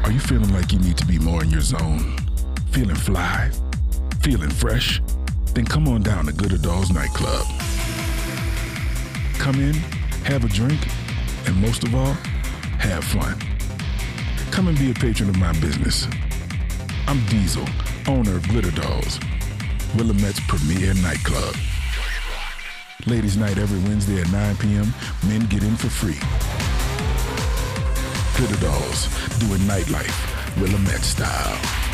Are you feeling like you need to be more in your zone? Feeling fly? Feeling fresh? Then come on down to Glitter Dolls Nightclub. Come in, have a drink, and most of all, have fun. Come and be a patron of my business. I'm Diesel, owner of Glitter Dolls, Willamette's premier nightclub. Ladies' night every Wednesday at 9 p.m. Men get in for free. Glitter Dolls, doing nightlife, Willamette style.